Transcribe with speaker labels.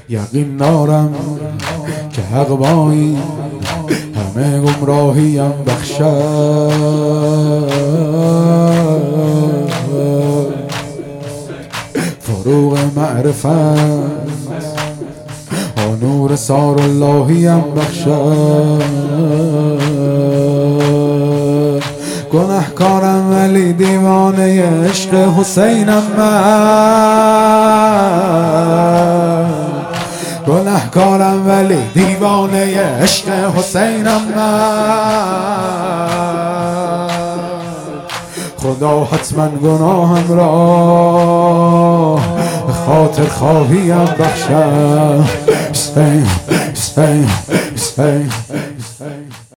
Speaker 1: یقین دارم که حق با این همه گمراهیم بخشد. فروغ معرفت نور سار اللهیم بخشد. گناهکارم ولی دیوانه عشق حسینم من. گناهکارم ولی دیوانه عشق حسینم من. خدا حتما گناهم را به خاطر خواهیم بخشد. حسین حسین حسین